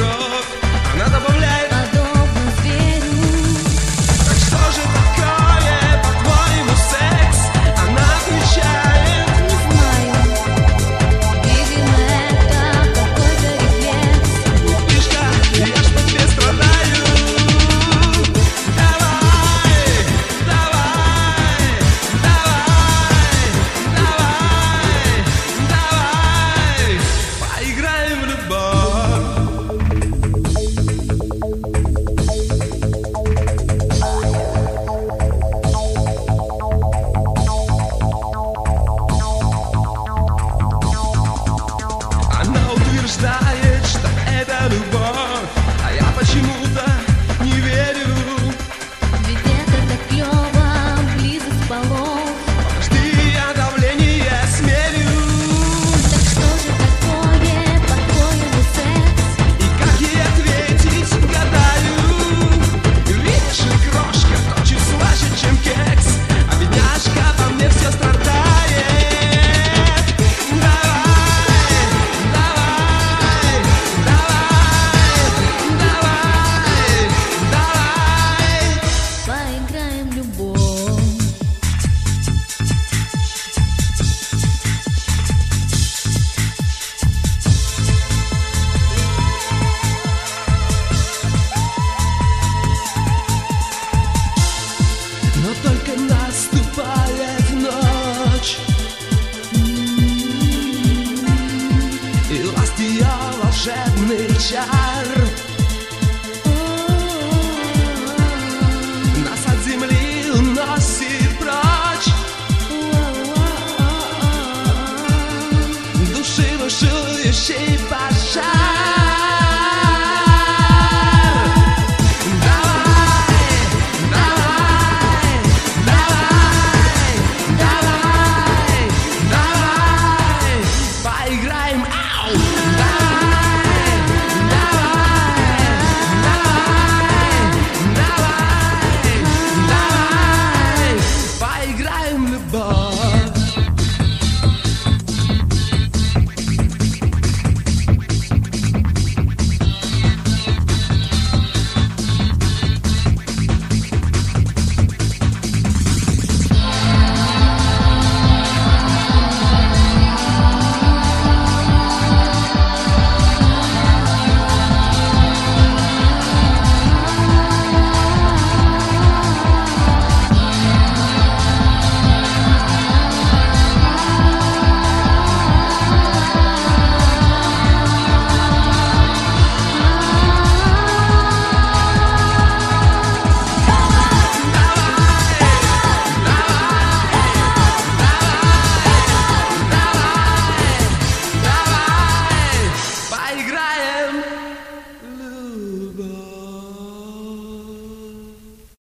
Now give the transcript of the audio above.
кровь, она добавляет подобно зверю. Так что же такое, по-твоему, секс? Она отвечает: Не знаю, видимо, это какой-то рефлекс. Мишка, я ж по тебе страдаю. Давай, давай, давай, давай, давай, поиграем в любовь. Она утверждает, что это любовь, а я почему-то не верю. Ведь это так клёво, близость полов. Подожди, я давление смерю. Так что же такое, по-твоему, секс? И как ей ответить, гадаю. Видишь ли, крошка, то чуть слаще, чем кекс, а бедняжка по мне все страдает. Давай, давай, давай, давай, давай. Поиграем в любовь. Но только наступает ночь, и ласт ее волшебный чар